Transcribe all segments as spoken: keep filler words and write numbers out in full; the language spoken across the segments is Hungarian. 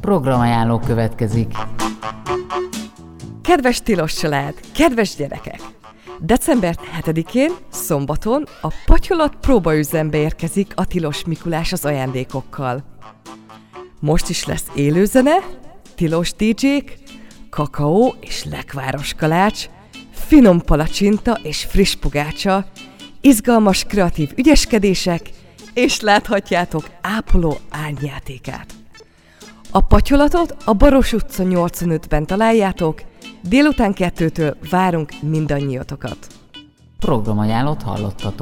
Programajánló következik. Kedves tilos család, kedves gyerekek! december hetedikén, szombaton a Patyolat próbaüzembe érkezik a Tilos Mikulás az ajándékokkal. Most is lesz élőzene, tilos dé dzsék, kakaó és lekváros kalács, finom palacsinta és friss pogácsa, izgalmas kreatív ügyeskedések, és láthatjátok ápoló árnyjátékát. A Patyolatot a Baros utca nyolcvanötben találjátok, délután kettőtől várunk mindannyiatokat. Programajánlót hallottatok.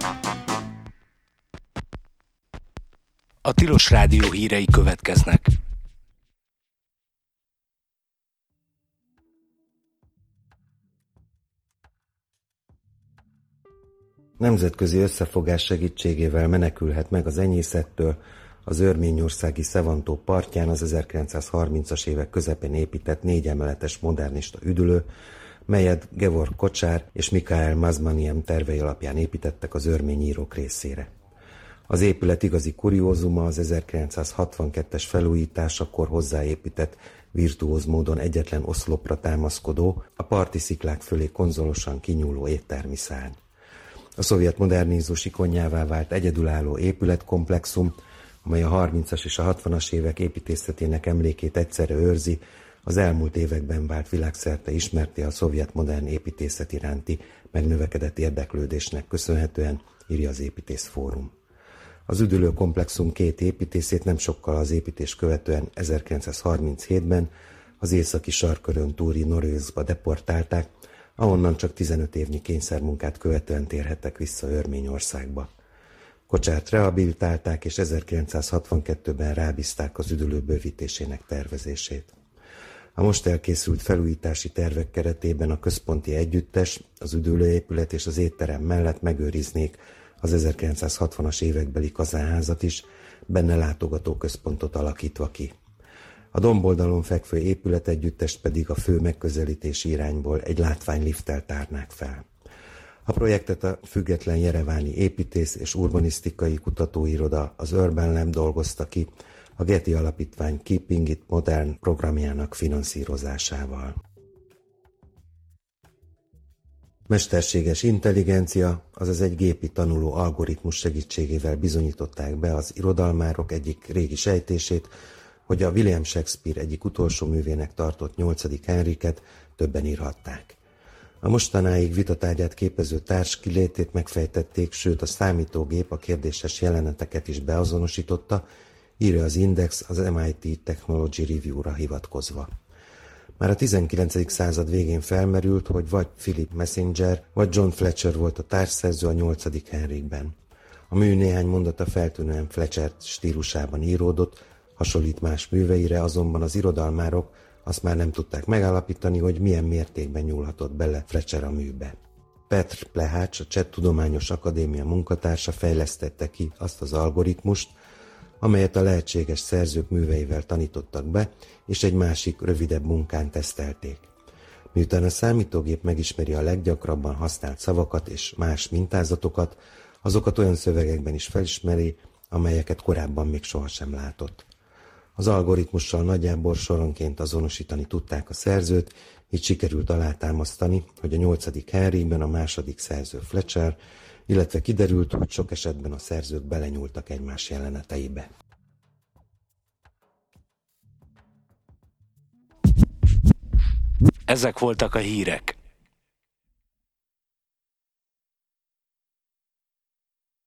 A Tilos Rádió hírei következnek. Nemzetközi összefogás segítségével menekülhet meg az enyészettől az örményországi Szevantó partján az ezerkilencszázharmincas évek közepén épített négyemeletes modernista üdülő, melyet Gevorg Kocsár és Mikael Mazmaniem tervei alapján építettek az örmény írók részére. Az épület igazi kuriózuma az ezerkilencszázhatvankettes felújításakor hozzáépített, virtuóz módon egyetlen oszlopra támaszkodó, a parti sziklák fölé konzolosan kinyúló éttermi szárny. A szovjet modernizmus ikonjává vált egyedülálló épületkomplexum, amely a harmincas és a hatvanas évek építészetének emlékét egyszerre őrzi, az elmúlt években vált világszerte ismerté a szovjet modern építészet iránti megnövekedett érdeklődésnek köszönhetően, írja az Építészfórum. Az üdülő komplexum két építészét nem sokkal az építés követően ezerkilencszázharminchétben az északi sarkkörön túli Norőszba deportálták, ahonnan csak tizenöt évnyi kényszermunkát követően térhettek vissza Örményországba. Kocsárt rehabilitálták, és ezerkilencszázhatvankettőben rábízták az üdülő bővítésének tervezését. A most elkészült felújítási tervek keretében a központi együttes, az üdülőépület és az étterem mellett megőriznék az ezerkilencszázhatvanas évekbeli kazánházat is, benne látogatóközpontot alakítva ki. A domboldalon fekvő épületegyüttest pedig a fő megközelítési irányból egy látványlifttel tárnák fel. A projektet a független jereváni építész és urbanisztikai kutatóiroda, az Urban Lab dolgozta ki, a Getty Alapítvány Keeping It Modern programjának finanszírozásával. Mesterséges intelligencia, azaz egy gépi tanuló algoritmus segítségével bizonyították be az irodalmárok egyik régi sejtését, hogy a William Shakespeare egyik utolsó művének tartott nyolcadik Henriket többen írhatták. A mostanáig vitatárgyát képező társ kilétét megfejtették, sőt a számítógép a kérdéses jeleneteket is beazonosította, írja az Index az em i té Technology Review-ra hivatkozva. Már a tizenkilencedik század végén felmerült, hogy vagy Philip Messenger, vagy John Fletcher volt a társszerző a nyolcadik Henrikben. A mű néhány mondata feltűnően Fletcher stílusában íródott, hasonlít más műveire, azonban az irodalmárok azt már nem tudták megállapítani, hogy milyen mértékben nyúlhatott bele Fletcher a műbe. Petr Plehács, a Cseh Tudományos Akadémia munkatársa fejlesztette ki azt az algoritmust, amelyet a lehetséges szerzők műveivel tanítottak be, és egy másik, rövidebb munkán tesztelték. Miután a számítógép megismeri a leggyakrabban használt szavakat és más mintázatokat, azokat olyan szövegekben is felismeri, amelyeket korábban még sohasem látott. Az algoritmussal nagyjából soronként azonosítani tudták a szerzőt, így sikerült alátámasztani, hogy a nyolcadik Henrikben a második szerző Fletcher, illetve kiderült, hogy sok esetben a szerzők belenyúltak egymás jeleneteibe. Ezek voltak a hírek.